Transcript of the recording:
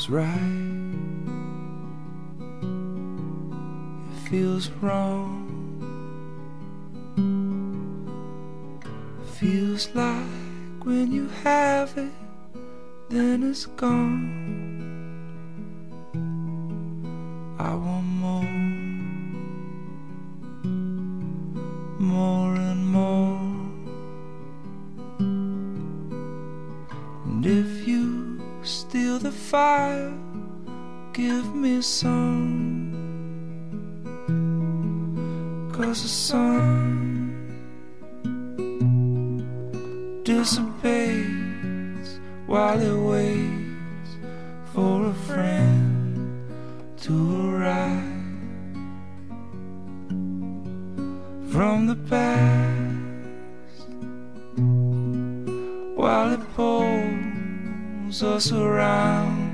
feels right, it feels wrong. Feels like when you have it, then it's gone. I want more and more. And if you steal the fire, give me some. 'Cause the sun dissipates while it waits for a friend to arrive from the past, while it pulls us around.